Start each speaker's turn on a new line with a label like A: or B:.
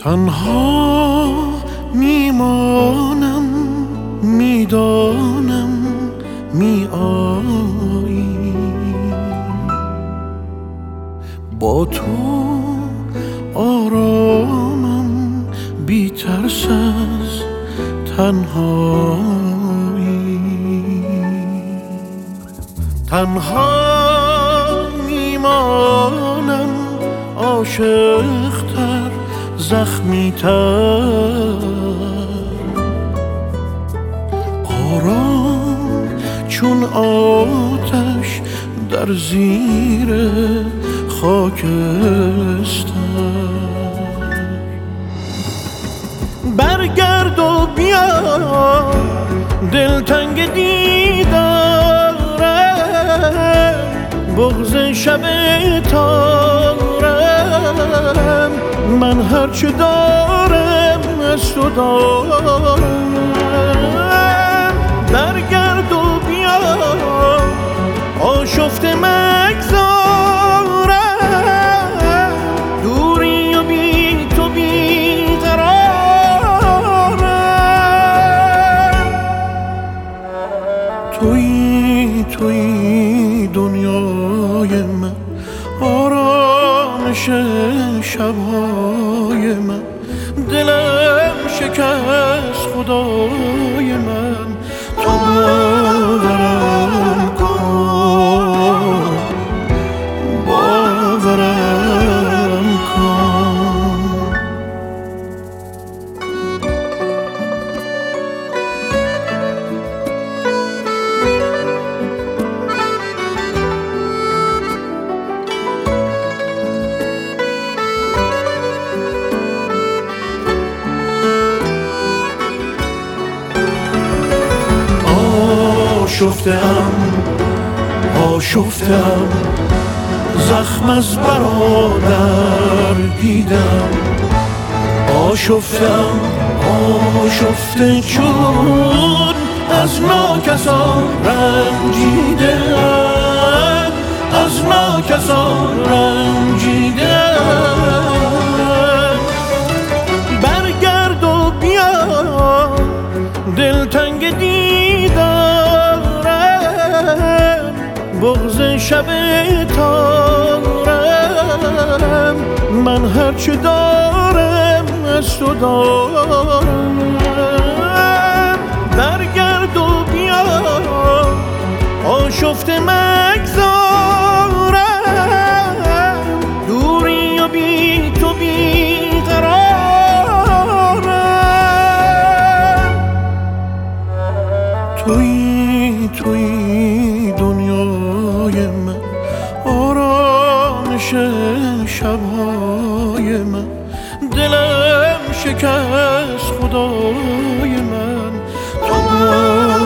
A: تنها میمانم، میدانم میآیی، با تو آرامم، بی ترس از تنهایی. تنها میمانم، عاشق‌تر، زخمی‌تر، آرام چون آتش در زیر خاکستر. برگرد و بیا، دلتنگ دیدارم، بغض شب تارم، من هرچه دارم از تو دارم. برگرد و بیا، آشفته مگذارم، دوری و بی تو بیقرارم. تویی دنیای من، آرامش شبهای من، دلم شکست خدای من. تو باورم کن، باورم کن. آشفتم، زخم از برادر دیدم. آشفته چون از ناکسان رنجیدم، از ناکسان رنجیدم. برگرد و بیا، دلتنگ دیدارم، بغض شب تارم، من هرچه دارم از تو دارم. برگرد و بیا، آشفته مگذارم، دوری و بی تو بیقرارم. تویی دنیای من، آرامش شبهای من، دلم شکست خدای من. تو